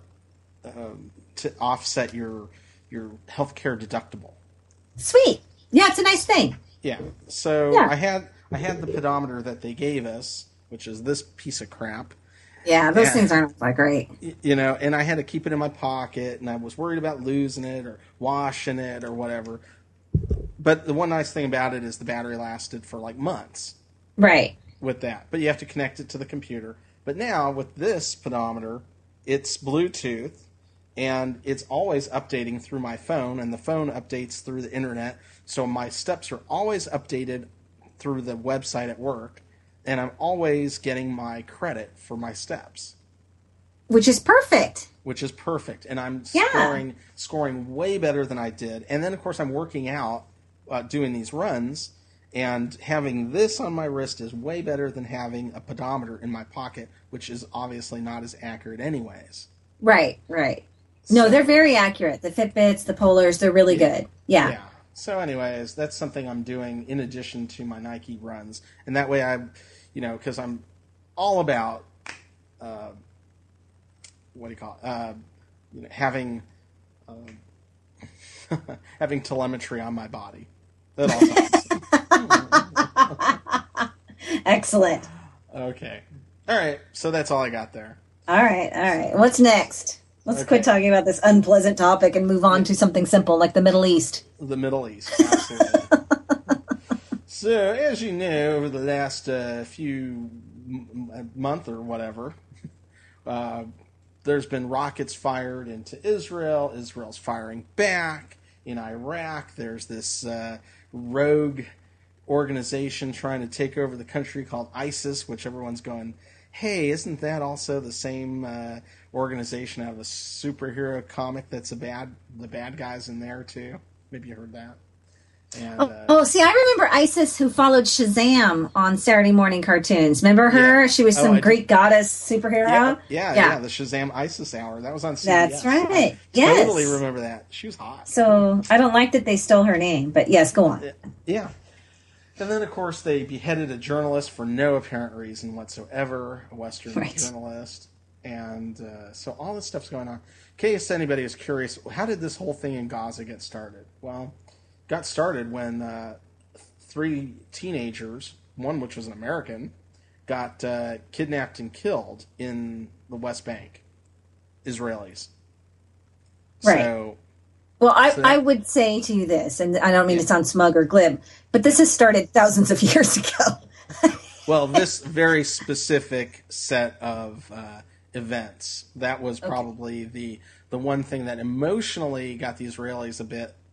um, to offset your your healthcare deductible. Sweet. Yeah, it's a nice thing. Yeah. So Yeah. I had I had the pedometer that they gave us, which is this piece of crap. Yeah, those Yeah. things aren't that great. Y- You know, and I had to keep it in my pocket, and I was worried about losing it or washing it or whatever. But the one nice thing about it is the battery lasted for like months Right. with that. But you have to connect it to the computer. But now with this pedometer, it's Bluetooth, and it's always updating through my phone, and the phone updates through the internet. So my steps are always updated through the website at work, and I'm always getting my credit for my steps, Which is perfect. which is perfect. And I'm Yeah. scoring scoring way better than I did. And then, of course, I'm working out, uh, doing these runs, and having this on my wrist is way better than having a pedometer in my pocket, which is obviously not as accurate anyways. Right, right. No, So- they're very accurate. The Fitbits, the Polars, they're really good. Yeah. Yeah. So, anyways, that's something I'm doing in addition to my Nike runs, and that way I, you know, because I'm all about, uh, what do you call it? Uh, you know, having, um, having telemetry on my body at all times. Excellent. Okay. All right. So that's all I got there. All right, all right. What's next? Let's Okay. quit talking about this unpleasant topic and move on to something simple like the Middle East. The Middle East, absolutely. So, as you know, over the last uh, few m- month or whatever, uh, there's been rockets fired into Israel. Israel's firing back. In Iraq, there's this uh, rogue organization trying to take over the country called ISIS, which everyone's going, hey, isn't that also the same uh, organization out of a superhero comic that's a bad, the bad guys in there too? Maybe you heard that. And, Oh, uh, oh, see, I remember Isis who followed Shazam on Saturday morning cartoons. Remember her? Yeah. She was Oh, some I do. Greek goddess superhero. yeah, yeah, yeah, Yeah. the Shazam ISIS hour. That was on C B S. That's right. I Yes. totally remember that. She was hot. So I don't like that they stole her name, but yes, go on. Yeah. And then, of course, they beheaded a journalist for no apparent reason whatsoever, a Western Right. journalist. And uh, so all this stuff's going on. In case anybody is curious, how did this whole thing in Gaza get started? Well, it got started when uh, three teenagers, one which was an American, got uh, kidnapped and killed in the West Bank. Israelis. Right. So, Well, I, So- I would say to you this, and I don't mean Yeah. to sound smug or glib, but this has started thousands of years ago. well, this very specific set of uh, events, that was probably the the one thing that emotionally got the Israelis a bit uh,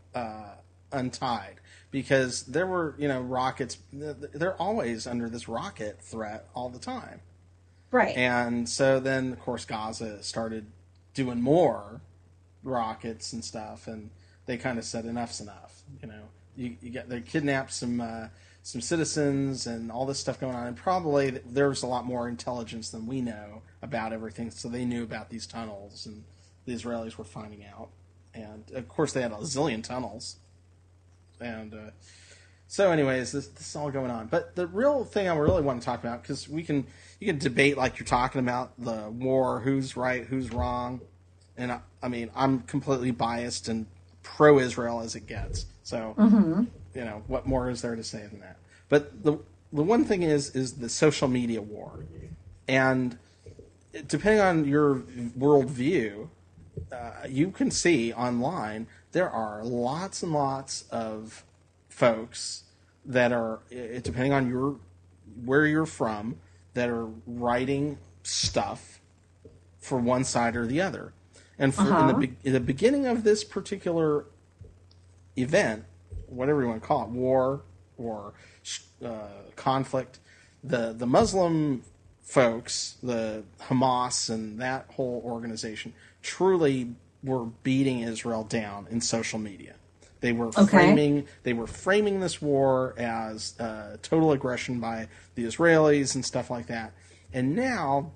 uh, untied because there were, you know, rockets. They're always under this rocket threat all the time. Right. And so then, of course, Gaza started doing more rockets and stuff, and they kind of said enough's enough. You know, you, you get they kidnapped some uh, some citizens and all this stuff going on, and probably there's a lot more intelligence than we know about everything. So they knew about these tunnels, and the Israelis were finding out, and of course they had a zillion tunnels, and uh, so anyways, this, this is all going on. But the real thing I really want to talk about, because we can you can debate like you're talking about the war, who's right, who's wrong. And I, I mean, I'm completely biased and pro-Israel as it gets. So, mm-hmm. you know, what more is there to say than that? But the the one thing is is the social media war, and depending on your worldview, uh, you can see online there are lots and lots of folks that are, depending on your where you're from, that are writing stuff for one side or the other. And for, uh-huh. in, the be- in the beginning of this particular event, whatever you want to call it, war or uh, conflict, the, the Muslim folks, the Hamas and that whole organization, truly were beating Israel down in social media. They were okay. framing they were framing this war as uh, total aggression by the Israelis and stuff like that. And now,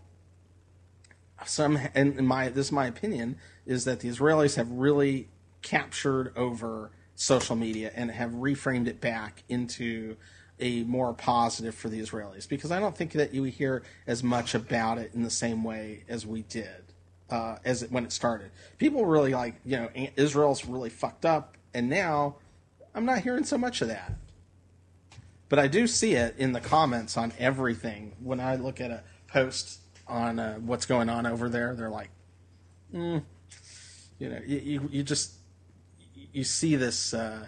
some and my this is my opinion is that the Israelis have really captured over social media and have reframed it back into a more positive for the Israelis, because I don't think that you hear as much about it in the same way as we did uh, as it, when it started. People were really like, you know, Israel's really fucked up, and now I'm not hearing so much of that. But I do see it in the comments on everything. When I look at a post on uh, what's going on over there, they're like, mm, you know, you, you, you just you see this uh,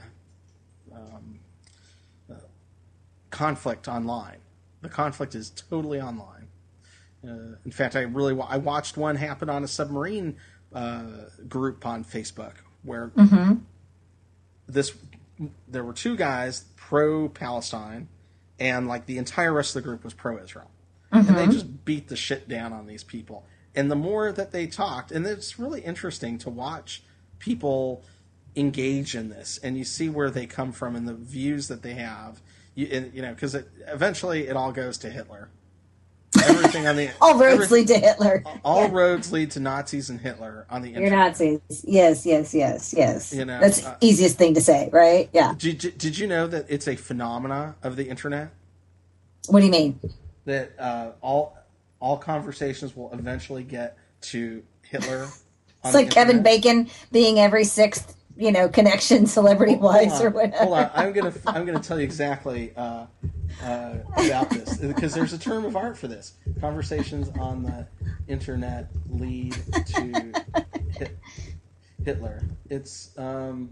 um, uh, conflict online. The conflict is totally online. Uh, in fact, I really I watched one happen on a submarine uh, group on Facebook where mm-hmm. this there were two guys pro-Palestine, and like the entire rest of the group was pro-Israel. Mm-hmm. And they just beat the shit down on these people. And the more that they talked, and it's really interesting to watch people engage in this, and you see where they come from and the views that they have. You, and, you know, because eventually it all goes to Hitler. Everything on the all roads every, lead to Hitler. All yeah. roads lead to Nazis and Hitler on the internet. You're Nazis. Yes, yes, yes, yes. You know, that's the uh, easiest thing to say, right? Yeah. Did, did you know that it's a phenomena of the internet? What do you mean? That uh, all all conversations will eventually get to Hitler. It's like Kevin Bacon being every sixth, you know, connection celebrity wise or whatever. Hold on, I'm gonna I'm gonna tell you exactly uh, uh, about this, because there's a term of art for this. Conversations on the internet lead to hit, Hitler. It's um,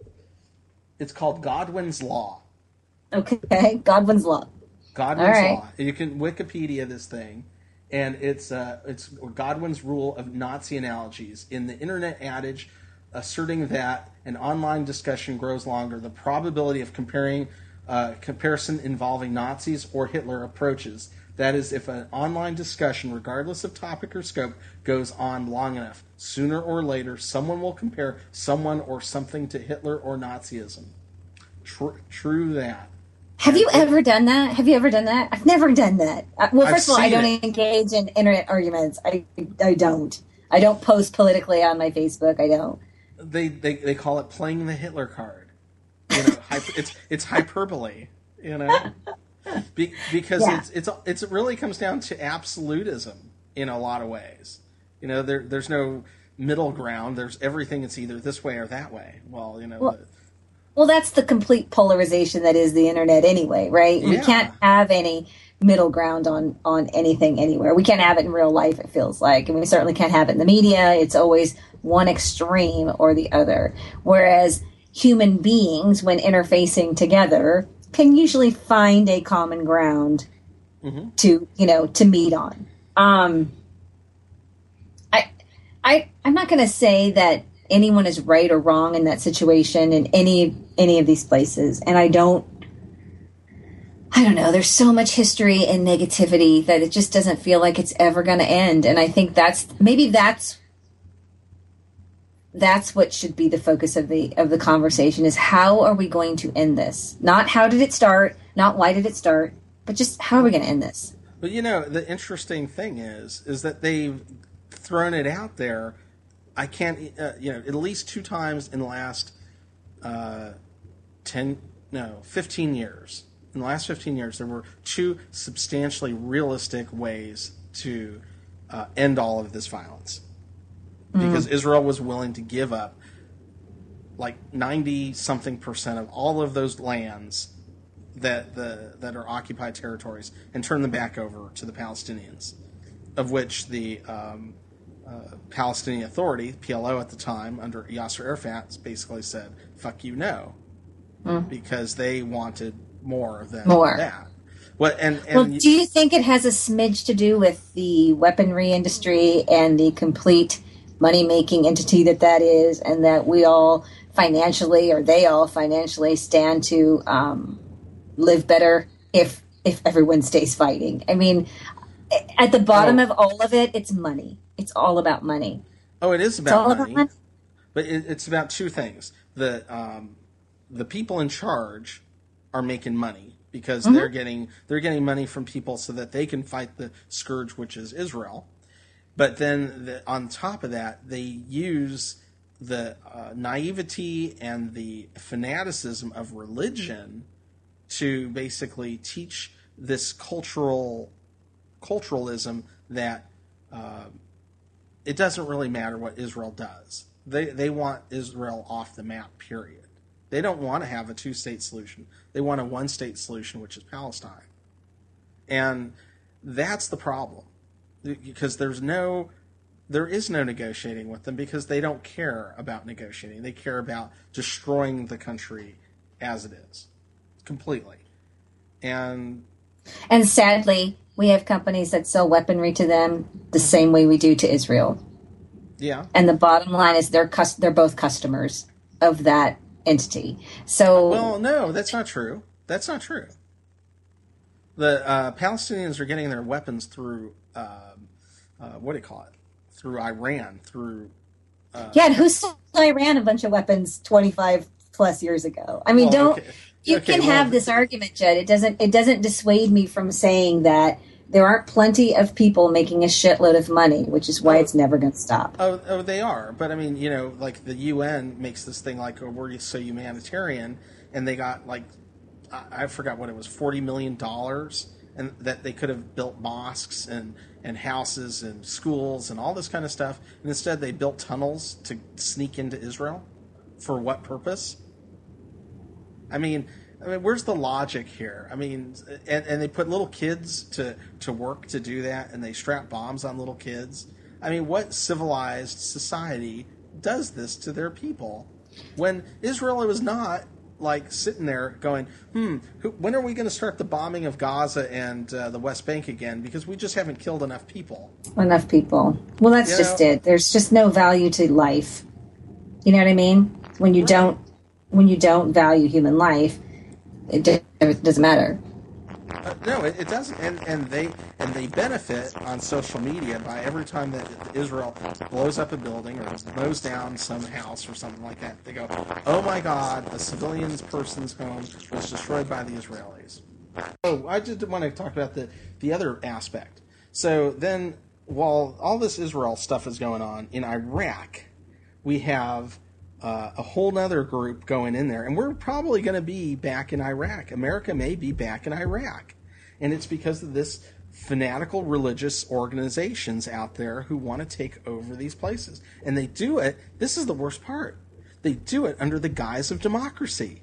it's called Godwin's Law. Okay, Godwin's Law. Godwin's right. Law. You can Wikipedia this thing, and it's uh, it's Godwin's rule of Nazi analogies. In the internet adage asserting that an online discussion grows longer, the probability of comparing uh, comparison involving Nazis or Hitler approaches. That is, if an online discussion, regardless of topic or scope, goes on long enough, sooner or later, someone will compare someone or something to Hitler or Nazism. True, true that. Have you ever done that? Have you ever done that? I've never done that. Uh, well, first I've of all, I don't it. engage in internet arguments. I I don't. I don't post politically on my Facebook. I don't. They they, they call it playing the Hitler card. You know, hyper, it's it's hyperbole. You know, Be, because yeah. it's it's it's it really comes down to absolutism in a lot of ways. You know, there there's no middle ground. There's everything. It's either this way or that way. Well, you know. Well, the, Well, that's the complete polarization that is the internet anyway, right? Yeah. We can't have any middle ground on, on anything anywhere. We can't have it in real life, it feels like. And we certainly can't have it in the media. It's always one extreme or the other. Whereas human beings, when interfacing together, can usually find a common ground mm-hmm. to, you know, to meet on. Um, I, I, I'm not going to say that anyone is right or wrong in that situation in any any of these places. And I don't I don't know, there's so much history and negativity that it just doesn't feel like it's ever going to end. And I think that's maybe that's that's what should be the focus of the of the conversation, is how are we going to end this? Not how did it start, not why did it start, but just how are we going to end this? But you know, the interesting thing is, is that they've thrown it out there. I can't, uh, you know, at least two times in the last uh, ten, no, fifteen years. In the last fifteen years, there were two substantially realistic ways to uh, end all of this violence, because mm. Israel was willing to give up like ninety something percent of all of those lands that the that are occupied territories and turn them back over to the Palestinians, of which the um, uh, Palestinian Authority, P L O at the time, under Yasser Arafat, basically said, fuck you, no. Mm. Because they wanted more than more. that. What, and, and well, do you think it has a smidge to do with the weaponry industry and the complete money-making entity that that is, and that we all financially, or they all financially, stand to um, live better if if everyone stays fighting? I mean, at the bottom oh. of all of it, it's money. It's all about money. Oh, it is about, money, about money. But it, it's about two things. The um, the people in charge are making money because mm-hmm. they're getting they're getting money from people so that they can fight the scourge, which is Israel. But then the, on top of that, they use the uh, naivety and the fanaticism of religion to basically teach this cultural culturalism that uh, it doesn't really matter what Israel does. They they want Israel off the map, period. They don't want to have a two-state solution. They want a one-state solution, which is Palestine. And that's the problem, because there's no, there is no negotiating with them, because they don't care about negotiating. They care about destroying the country as it is, completely. And and sadly, we have companies that sell weaponry to them the same way we do to Israel. Yeah. And the bottom line is they're cus- they're both customers of that entity. So well, no, that's not true. That's not true. The uh, Palestinians are getting their weapons through uh, uh, what do you call it? Through Iran, through uh, yeah. And who sold Iran a bunch of weapons twenty-five plus years ago? I mean, well, don't okay. you okay, can well, have this argument, Judd? It doesn't. It doesn't dissuade me from saying that there aren't plenty of people making a shitload of money, which is why oh, it's never going to stop. Oh, oh, they are. But, I mean, you know, like the U N makes this thing like, oh, we're so humanitarian, and they got, like, I, I forgot what it was, forty million dollars, and that they could have built mosques and, and houses and schools and all this kind of stuff, and instead they built tunnels to sneak into Israel. For what purpose? I mean... I mean, where's the logic here? I mean, and, and they put little kids to, to work to do that, and they strap bombs on little kids. I mean, what civilized society does this to their people? When Israel was not, like, sitting there going, hmm, who, when are we going to start the bombing of Gaza and uh, the West Bank again? Because we just haven't killed enough people. Enough people. Well, that's you just know? it. There's just no value to life. You know what I mean? When you right. don't, when you don't value human life, it doesn't matter. Uh, no, it, it doesn't, and, and they and they benefit on social media by every time that Israel blows up a building or mows down some house or something like that. They go, "Oh my God, a civilian person's home was destroyed by the Israelis." Oh, I just want to talk about the the other aspect. So then, while all this Israel stuff is going on in Iraq, we have Uh, a whole other group going in there. And we're probably going to be back in Iraq. America may be back in Iraq. And it's because of this fanatical religious organizations out there who want to take over these places. And they do it, this is the worst part, they do it under the guise of democracy.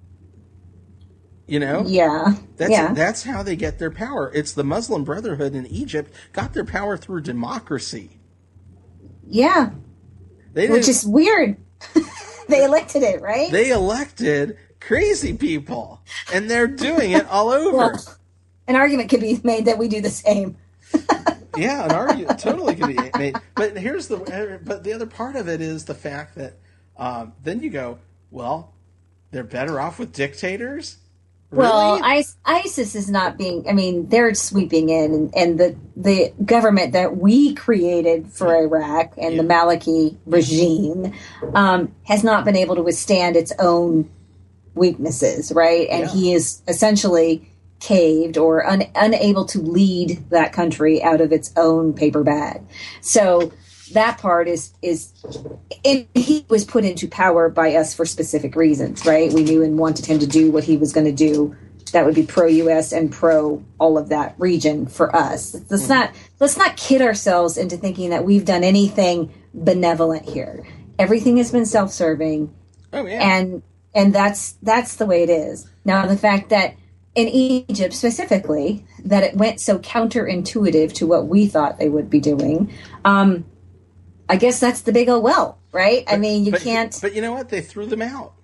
You know? Yeah. That's, yeah. That's how they get their power. It's the Muslim Brotherhood in Egypt got their power through democracy. Yeah. They Which is weird. They elected it, right? They elected crazy people, and they're doing it all over. Well, an argument could be made that we do the same. Yeah, an argument totally could be made. But here's the but the other part of it is the fact that um, then you go, well, they're better off with dictators. Really? Well, ISIS is not being. I mean, they're sweeping in, and, and the the government that we created for Iraq and yeah. the Maliki regime um, has not been able to withstand its own weaknesses, right? And yeah. he is essentially caved or un, unable to lead that country out of its own paper bag. So that part is is and he was put into power by us for specific reasons, right? We knew and wanted him to do what he was going to do that would be pro-U S and pro all of that region for us. Let's mm-hmm. not let's not kid ourselves into thinking that we've done anything benevolent here. Everything has been self-serving. Oh yeah. And and that's that's the way it is. Now the fact that in Egypt specifically, that it went so counterintuitive to what we thought they would be doing, um, I guess that's the big oh well, right? But, I mean, you but, can't... But you know what? They threw them out.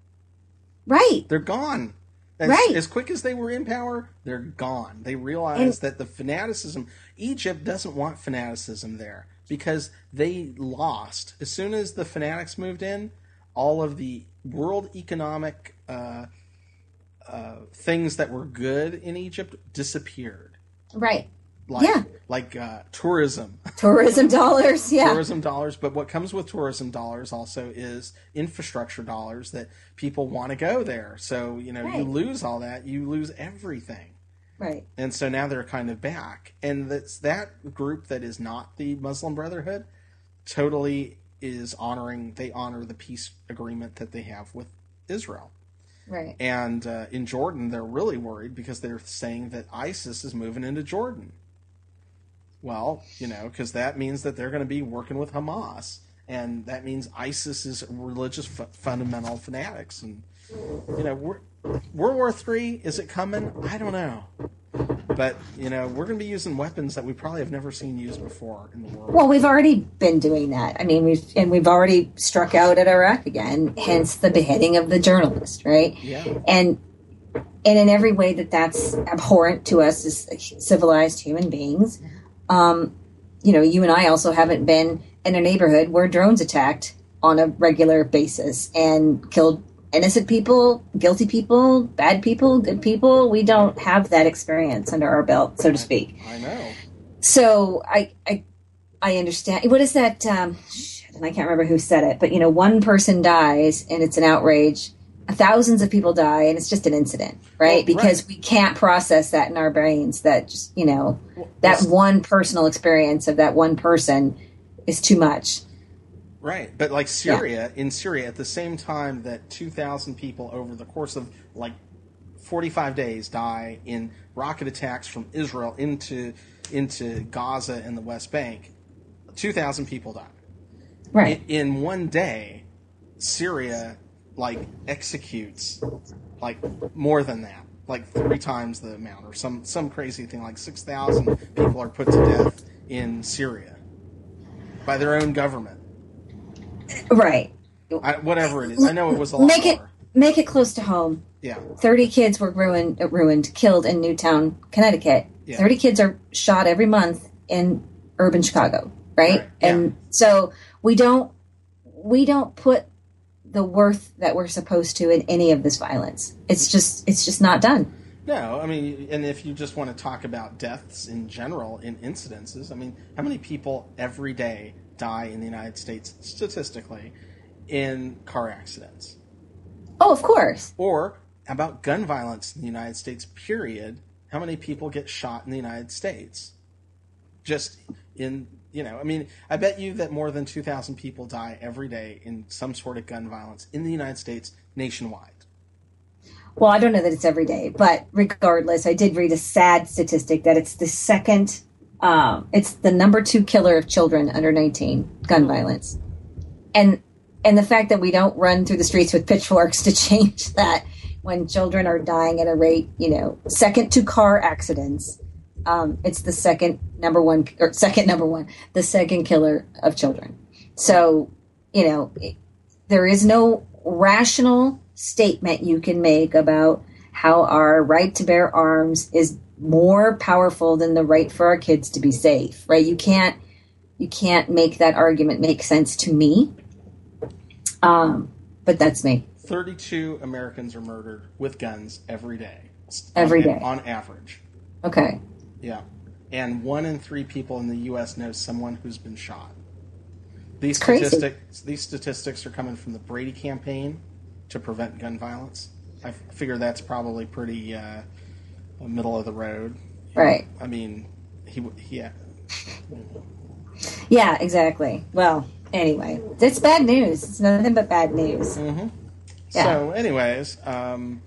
Right. They're gone. As, right. As quick as they were in power, they're gone. They realized and, that the fanaticism... Egypt doesn't want fanaticism there because they lost. As soon as the fanatics moved in, all of the world economic uh, uh, things that were good in Egypt disappeared. Right. Like, yeah. Like uh, tourism. Tourism dollars, yeah. Tourism dollars. But what comes with tourism dollars also is infrastructure dollars that people want to go there. So, you know, right. you lose all that. You lose everything. Right. And so now they're kind of back. And that's that group that is not the Muslim Brotherhood totally is honoring, they honor the peace agreement that they have with Israel. Right. And uh, in Jordan, they're really worried because they're saying that ISIS is moving into Jordan. Well, you know, because that means that they're going to be working with Hamas. And that means ISIS is religious fu- fundamental fanatics. And, you know, we're, World War Three, is it coming? I don't know. But, you know, we're going to be using weapons that we probably have never seen used before in the world. Well, we've already been doing that. I mean, we've and we've already struck out at Iraq again, hence the beheading of the journalist, right? Yeah. And and in every way that that's abhorrent to us as civilized human beings, um, you know, you and I also haven't been in a neighborhood where drones attacked on a regular basis and killed innocent people, guilty people, bad people, good people. We don't have that experience under our belt, so to speak. I know. So I, I, I understand. What is that? Um, shit, and I can't remember who said it, but you know, one person dies and it's an outrage. Thousands of people die and it's just an incident, right? Well, because right. we can't process that in our brains. That just, you know, well, that one personal experience of that one person is too much. Right, but like Syria, yeah. in Syria, at the same time that two thousand people over the course of like forty-five days die in rocket attacks from Israel into into Gaza and the West Bank, two thousand people die. Right. In, in one day, Syria like executes like more than that, like three times the amount, or some some crazy thing, like six thousand people are put to death in Syria by their own government. Right. I, whatever it is. I know it was a lot Make it more. Make it close to home. Yeah. thirty kids were ruined, ruined, killed in Newtown, Connecticut. Yeah. thirty kids are shot every month in urban Chicago, right? Right. Yeah. And so we don't we don't put the worth that we're supposed to in any of this violence. It's just it's just not done. No, I mean, and if you just want to talk about deaths in general, in incidences, I mean, how many people every day die in the United States, statistically, in car accidents? Oh, of course. Or about gun violence in the United States, period. How many people get shot in the United States? Just in, you know, I mean, I bet you that more than two thousand people die every day in some sort of gun violence in the United States nationwide. Well, I don't know that it's every day, but regardless, I did read a sad statistic that it's the second, um, it's the number two killer of children under nineteen, gun violence. And and the fact that we don't run through the streets with pitchforks to change that when children are dying at a rate, you know, second to car accidents, um, it's the second number one, or second number one, the second killer of children. So, you know, there is no rational statement you can make about how our right to bear arms is more powerful than the right for our kids to be safe, right? You can't you can't make that argument make sense to me. Um, but that's me. thirty-two Americans are murdered with guns every day. Every on, day. On average. Okay. Yeah. And one in three people in the U S knows someone who's been shot. These statistics, these statistics are coming from the Brady campaign to prevent gun violence. I figure that's probably pretty uh, middle of the road. Right. I mean, he, he yeah. Yeah, exactly. Well, anyway, it's bad news. It's nothing but bad news. Mm-hmm. Yeah. So, anyways, um,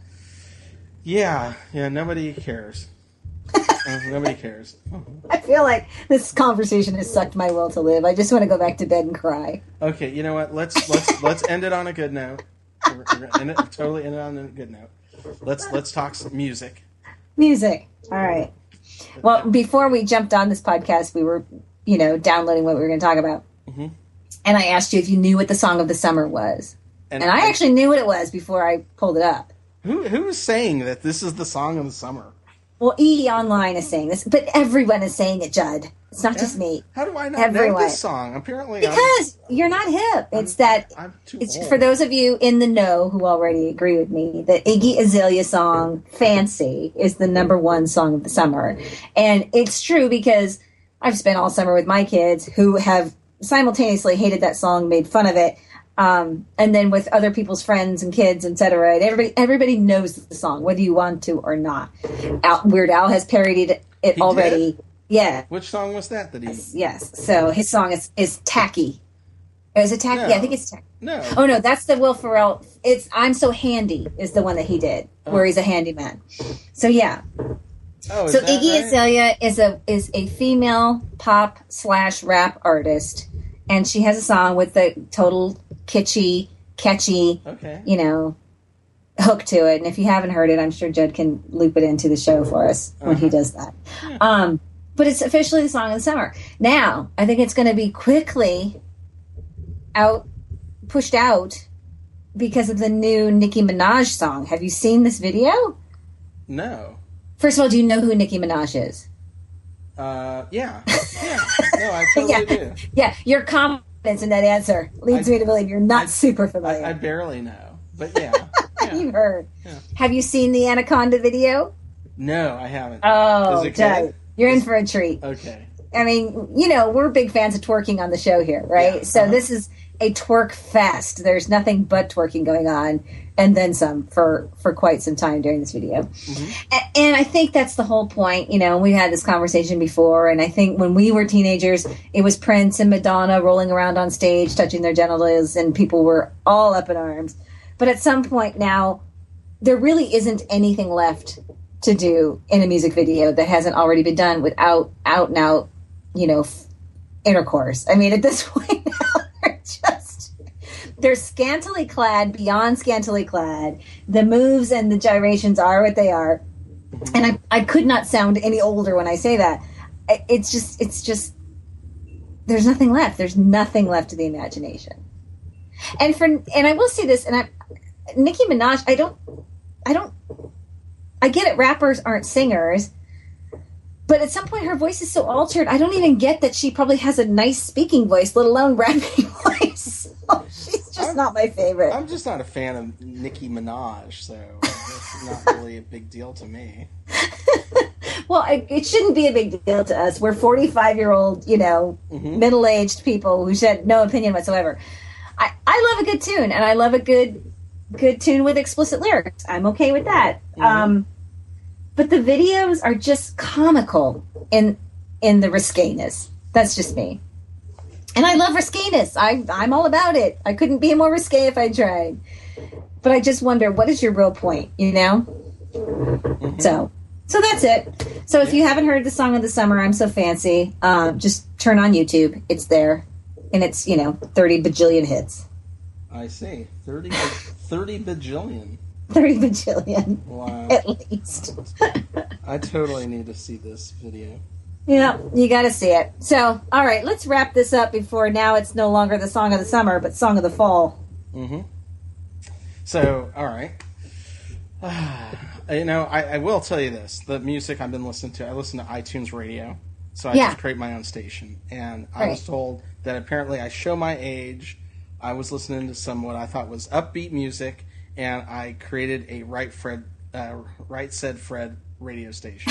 yeah, yeah, nobody cares. uh, nobody cares. I feel like this conversation has sucked my will to live. I just want to go back to bed and cry. Okay, you know what? Let's let's let's end it on a good note. We're, we're gonna end it, totally end it on a good note. Let's let's talk some music. Music. All right. Well, before we jumped on this podcast, we were, you know, downloading what we were going to talk about, mm-hmm. and I asked you if you knew what the song of the summer was, and, and I and, actually knew what it was before I pulled it up. Who who is saying that this is the song of the summer? Well, E! Online is saying this, but everyone is saying it, Judd. It's not yeah. just me. How do I not everyone. know this song? Apparently, because I'm, you're not hip. It's I'm, that. I'm too it's old. For those of you in the know who already agree with me. The Iggy Azalea song "Fancy" is the number one song of the summer, and it's true because I've spent all summer with my kids who have simultaneously hated that song, made fun of it. Um, and then with other people's friends and kids, et cetera. And everybody, everybody knows the song, whether you want to or not. Al, Weird Al has parodied it He already. Did? Yeah. Which song was that that he... Yes, yes. So his song is, is Tacky. Is it Tacky? No. Yeah, I think it's Tacky. No. Oh, no, that's the Will Ferrell. It's I'm So Handy is the one that he did, oh. where he's a handyman. So, yeah. Oh, is so that Iggy right? Azalea is a is a female pop slash rap artist, and she has a song with the total kitschy, catchy, okay. you know, hook to it. And if you haven't heard it, I'm sure Judd can loop it into the show for us when uh-huh. he does that. Yeah. Um, but it's officially the song of the summer. Now, I think it's going to be quickly out pushed out because of the new Nicki Minaj song. Have you seen this video? No. First of all, do you know who Nicki Minaj is? Uh, yeah. Yeah. No, I totally yeah. do. Yeah, your confidence in that answer leads I, me to believe you're not I, super familiar. I, I barely know, but yeah. yeah. You've heard. Yeah. Have you seen the Anaconda video? No, I haven't. Oh, Is it good? You're Is, in for a treat. Okay. I mean, you know, we're big fans of twerking on the show here, right? Yeah. So uh-huh. this is a twerk fest. There's nothing but twerking going on, and then some for, for quite some time during this video. Mm-hmm. And, and I think that's the whole point. You know, we had this conversation before, and I think when we were teenagers, it was Prince and Madonna rolling around on stage, touching their genitals, and people were all up in arms. But at some point now, there really isn't anything left to do in a music video that hasn't already been done without out and out, you know, f- intercourse. I mean, at this point now, they're just, they're scantily clad, beyond scantily clad. The moves and the gyrations are what they are. And I, I could not sound any older when I say that. It's just, it's just, there's nothing left. There's nothing left to the imagination. And for, and I will say this, and I, Nicki Minaj, I don't, I don't, I get it, rappers aren't singers, but at some point her voice is so altered, I don't even get that she probably has a nice speaking voice, let alone rapping voice. So she's just I'm, not my favorite. I'm just not a fan of Nicki Minaj, so it's not really a big deal to me. Well, it, it shouldn't be a big deal to us. We're forty-five-year-old, you know, mm-hmm. middle-aged people who had no opinion whatsoever. I, I love a good tune, and I love a good good tune with explicit lyrics. I'm okay with that. Mm-hmm. Um, but the videos are just comical in in the risqueness. That's just me. And I love risqueness. I, I'm all about it. I couldn't be more risque if I tried. But I just wonder, what is your real point, you know? Mm-hmm. So so that's it. So if you haven't heard the song of the summer, I'm So Fancy, um, just turn on YouTube. It's there. And it's, you know, thirty bajillion hits. I see. thirty, thirty bajillion. thirty bajillion. Wow. At least. I totally need to see this video. Yeah, you got to see it. So, all right, let's wrap this up before now it's no longer the song of the summer, but song of the fall. Mm-hmm. So, all right. You know, I, I will tell you this. The music I've been listening to, I listen to iTunes Radio. So I Yeah. just create my own station. And I Right. was told that apparently I show my age. I was listening to some what I thought was upbeat music, and I created a Right Fred, uh, Right Said Fred radio station.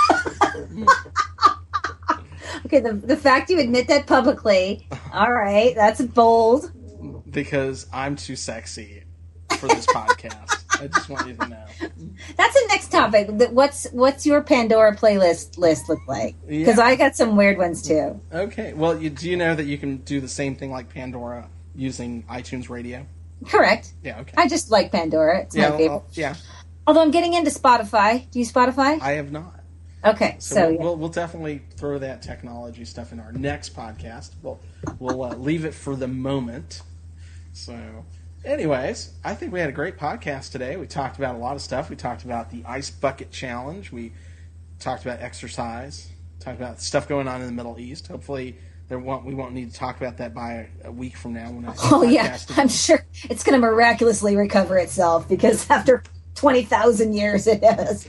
Okay, the the fact you admit that publicly, all right, that's bold. Because I'm too sexy for this podcast. I just want you to know. That's the next topic. Th- What's what's your Pandora playlist list look like? Because Yeah. I got some weird ones too. Okay. Well, you, do you know that you can do the same thing like Pandora using iTunes Radio? Correct. Yeah, okay. I just like Pandora. It's yeah, my favorite. well, yeah, Although I'm getting into Spotify. Do you Spotify? I have not. Okay, So, so, we'll, yeah. we'll we'll definitely throw that technology stuff in our next podcast. We'll we'll uh, leave it for the moment. So, anyways, I think we had a great podcast today. We talked about a lot of stuff. We talked about the Ice Bucket Challenge. We talked about exercise. Talked about stuff going on in the Middle East. Hopefully, there won't we won't need to talk about that by a, a week from now. When I Oh yeah, I'm sure it's going to miraculously recover itself because after twenty thousand years it has.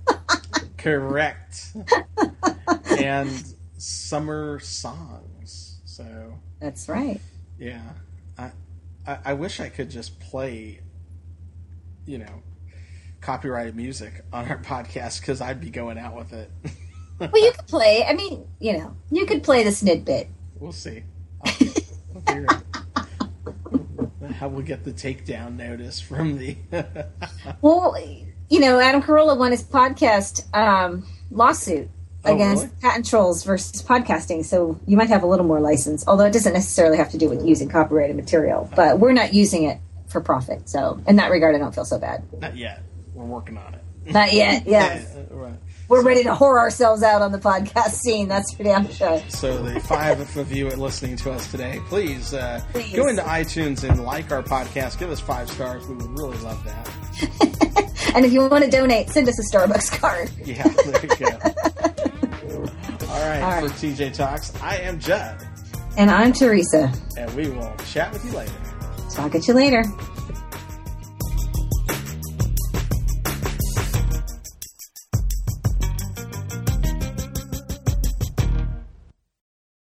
Correct. And summer songs. So That's right. yeah, I, I I wish I could just play, you know, copyrighted music on our podcast because I'd be going out with it. Well, you could play. I mean, you know, you could play the snid bit. We'll see. I'll, I'll figure out how we'll get the takedown notice from the. Well, you know, Adam Carolla won his podcast um, lawsuit Oh, against really? patent trolls versus podcasting, so you might have a little more license. Although it doesn't necessarily have to do with using copyrighted material, but we're not using it for profit. So in that regard, I don't feel so bad. Not yet. We're working on it. Not yet. Yes, Uh, right. we're ready to whore ourselves out on the podcast scene. That's for damn sure. So the five of you listening to us today, please, uh, Please. go into iTunes and like our podcast. Give us five stars. We would really love that. And if you want to donate, send us a Starbucks card. Yeah, there you go. All right, All right. for T J Talks, I am Judd, And I'm Teresa. and we will chat with you later. Talk at you later.